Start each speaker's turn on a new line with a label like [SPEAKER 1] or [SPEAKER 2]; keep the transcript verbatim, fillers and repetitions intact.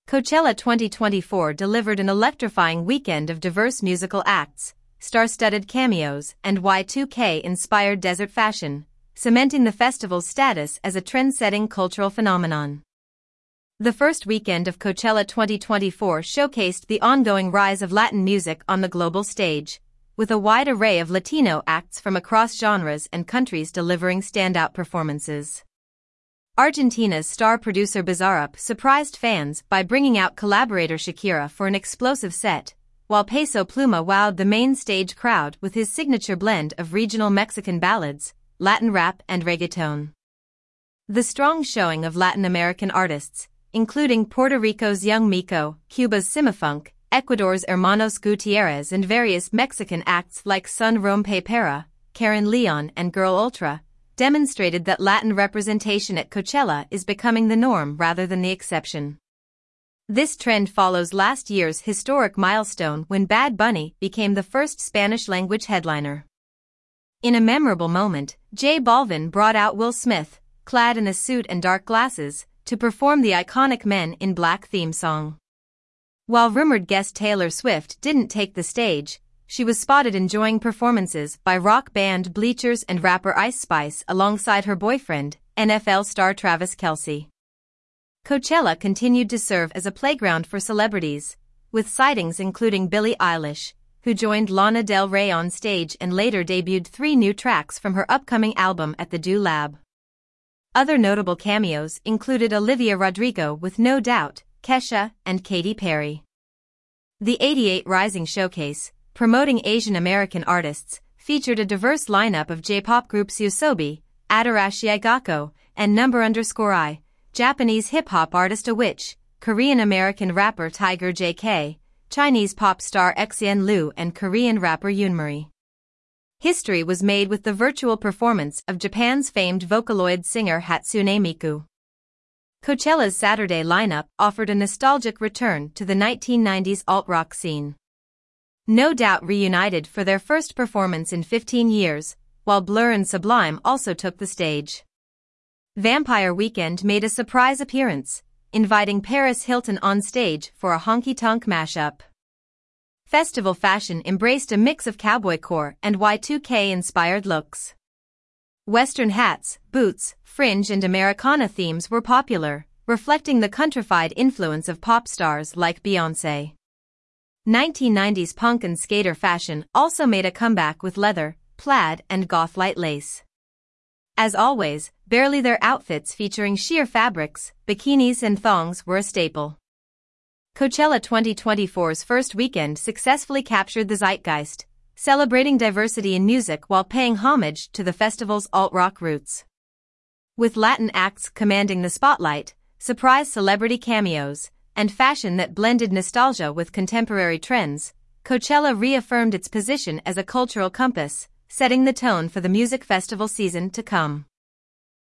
[SPEAKER 1] Coachella twenty twenty-four delivered an electrifying weekend of diverse musical acts, star-studded cameos, and Y two K-inspired desert fashion, cementing the festival's status as a trend-setting cultural phenomenon. The first weekend of Coachella twenty twenty-four showcased the ongoing rise of Latin music on the global stage, with a wide array of Latino acts from across genres and countries delivering standout performances. Argentina's star producer Bizarrap surprised fans by bringing out collaborator Shakira for an explosive set, while Peso Pluma wowed the main stage crowd with his signature blend of regional Mexican ballads, Latin rap and reggaeton. The strong showing of Latin American artists, including Puerto Rico's Young Miko, Cuba's Simafunk, Ecuador's Hermanos Gutierrez and various Mexican acts like Son Rompe Para, Karen Leon and Girl Ultra, demonstrated that Latin representation at Coachella is becoming the norm rather than the exception. This trend follows last year's historic milestone when Bad Bunny became the first Spanish-language headliner. In a memorable moment, J Balvin brought out Will Smith, clad in a suit and dark glasses, to perform the iconic Men in Black theme song. While rumored guest Taylor Swift didn't take the stage, she was spotted enjoying performances by rock band Bleachers and rapper Ice Spice alongside her boyfriend, N F L star Travis Kelce. Coachella continued to serve as a playground for celebrities, with sightings including Billie Eilish, who joined Lana Del Rey on stage and later debuted three new tracks from her upcoming album at the Do Lab. Other notable cameos included Olivia Rodrigo with No Doubt, Kesha, and Katy Perry. The eighty-eight Rising Showcase, promoting Asian American artists, featured a diverse lineup of J-pop groups Yoasobi, Adarashi Gakko, and Number Underscore I, Japanese hip-hop artist Awich, Korean American rapper Tiger J K, Chinese pop star Xian Lu and Korean rapper Yoonmuri. History was made with the virtual performance of Japan's famed Vocaloid singer Hatsune Miku. Coachella's Saturday lineup offered a nostalgic return to the nineteen nineties alt-rock scene. No Doubt reunited for their first performance in fifteen years, while Blur and Sublime also took the stage. Vampire Weekend made a surprise appearance, inviting Paris Hilton on stage for a honky-tonk mashup. Festival fashion embraced a mix of cowboycore and Y two K-inspired looks. Western hats, boots, fringe and Americana themes were popular, reflecting the countrified influence of pop stars like Beyoncé. nineteen nineties punk and skater fashion also made a comeback with leather, plaid and goth light lace. As always, barely their outfits featuring sheer fabrics, bikinis and thongs were a staple. Coachella twenty twenty-four's first weekend successfully captured the zeitgeist, celebrating diversity in music while paying homage to the festival's alt-rock roots. With Latin acts commanding the spotlight, surprise celebrity cameos, and fashion that blended nostalgia with contemporary trends, Coachella reaffirmed its position as a cultural compass, setting the tone for the music festival season to come.